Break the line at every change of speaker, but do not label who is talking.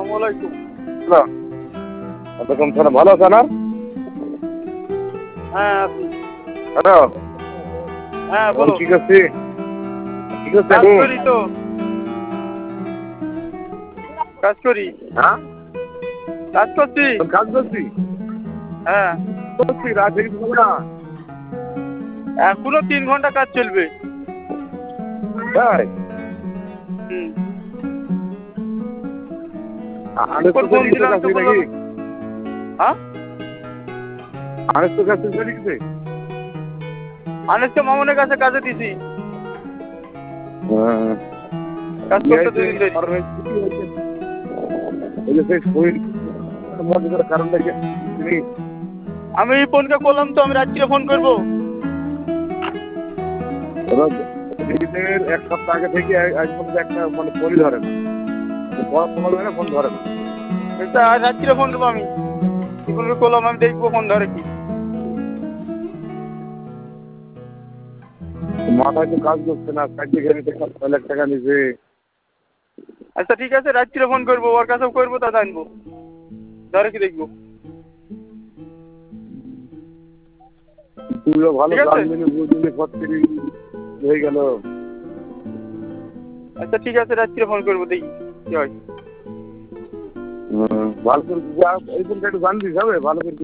আলাইকুম।
ওয়ালাইকুম সালাম, ভালো আছেন? না
হ্যাঁ আছি।
হ্যালো,
হ্যাঁ বলো।
কি করছি? কি করছি
কাজ
এখন?
করি তো, কাজ করি,
হ্যাঁ,
কাজ করছি।
কাজ করছি
হ্যাঁ,
করছি রাত থেকে কিছু না।
এখনো 3 ঘন্টা কাজ চলবে।
তাই
হুম।
আনেস তো
ফোন
চলে গেছে
দিলাম তো
কাছে
বললো
নাকি?
হ্যাঁ,
আনেস তো কাছে চলে গেছে।
আনেসকে মামনের কাছে কাজে দিছি। কাজ করতে 2 দিন ধরে।
ওই যে সেই শরীর মধ্যে করে কারণটা কি?
আমি রিপনকে বললাম তো আমি রাত্রিরে ফোন করবো।
ঈদের এক সপ্তাহ আগে থেকে আজ পর্যন্ত একটা মানে ফোনই ধরে না। ফোন ধরে না।
আজ রাত্রিরে ফোন করবো আমি। রিপনকে বললাম আমি দেখবো ফোন ধরে কি।
মাথায় তো কাজ করছে না, চাকরি খানিতে 7 লাখ টাকা নিছে।
আচ্ছা ঠিক আছে, রাত্রিরে ফোন করবো, ওর কাছেও করবো, তা জানবো ধরে কি দেখবো।
তুইও ভালো
ঠিক আছে,
জানবি বুঝলি সত্যি হয়ে গেল।
আচ্ছা ঠিক আছে, রাত্রিরে ফোন করবো, দেখি কি হয়।
ভালো করে এই ফোনটা একটু জানবি, যাবে ভালো করে।